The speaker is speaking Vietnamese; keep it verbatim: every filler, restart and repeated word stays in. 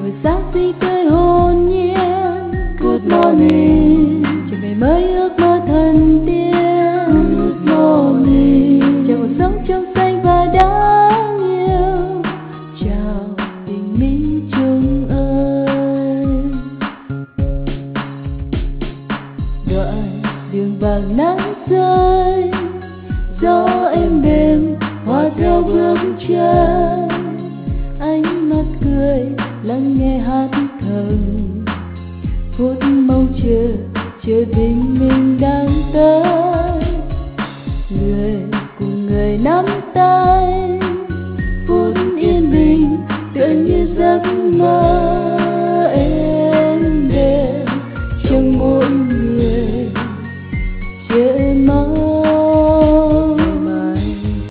buổi sáng xinh tươi hồn nhiên. Good morning, chiều ngày mới ước mơ thần tiên. Good morning, chào cuộc sống trong xanh và đáng yêu. Chào tình Mỹ Trung ơi. Đoạn đường vàng nắng rơi, gió êm đềm hòa theo bước chân. Ánh mắt cười lắng nghe hát thầm, phút mong chờ chờ bình minh đang tới. Người cùng người nắm tay, phút yên bình tựa như giấc mơ.